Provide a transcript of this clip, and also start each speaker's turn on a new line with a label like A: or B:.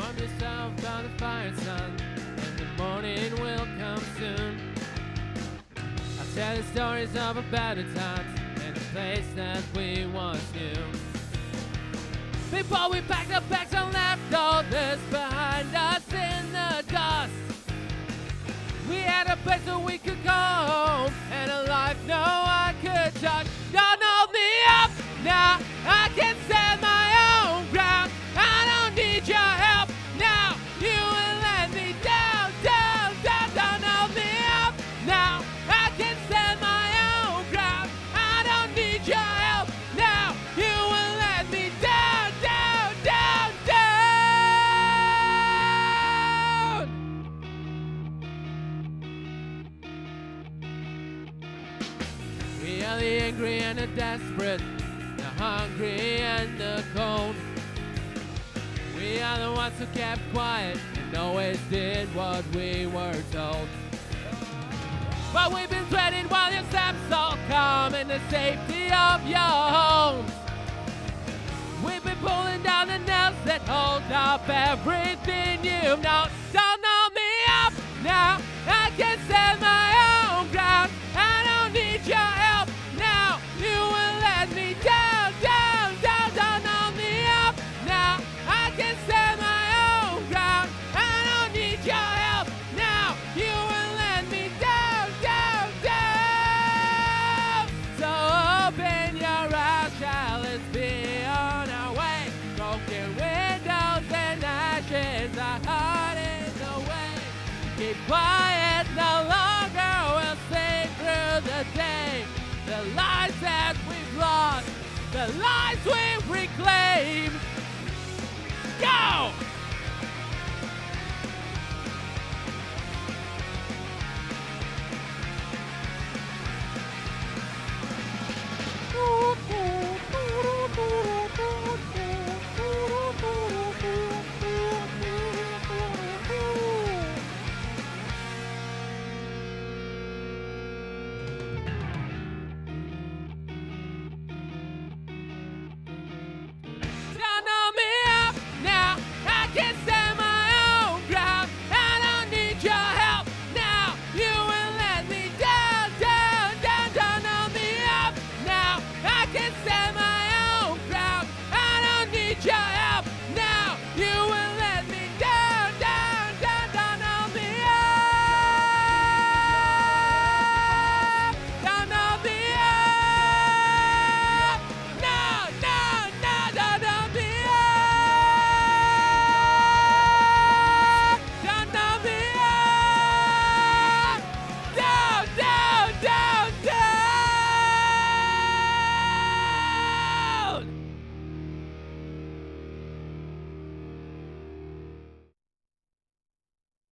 A: Warm yourself by the fire, son, and the morning will come soon. I'll tell you stories of a better times and the place that we once knew. Before we packed our bags and left all this behind us in the dust, we had a place where we could go home and a life no one could touch. Don't hold me up now, I can stand my own ground. I don't need your help now, you will let me down, down, down. Don't hold me up now, I can stand my own ground. I don't need your help now, you will let me down, down, down, down. We are the angry and the desperate, the hungry and the cold. We are the ones who kept quiet and always did what we were told. But we've been treading while your steps all calm in the safety of your homes. We've been pulling down the nails that hold up everything you've known. Don't hold me up now, I can stand my own ground. I don't need your help now, you will let me down, down, down. Don't hold me up now, I can stand my own ground. I don't need your help now, you will let me down, down, down. So open your eyes, child, let's be on our way. Broken windows and ashes, our heart is away. Keep quiet no longer, we'll stay through the day. The lives that we've lost, the lives we've reclaimed. Go!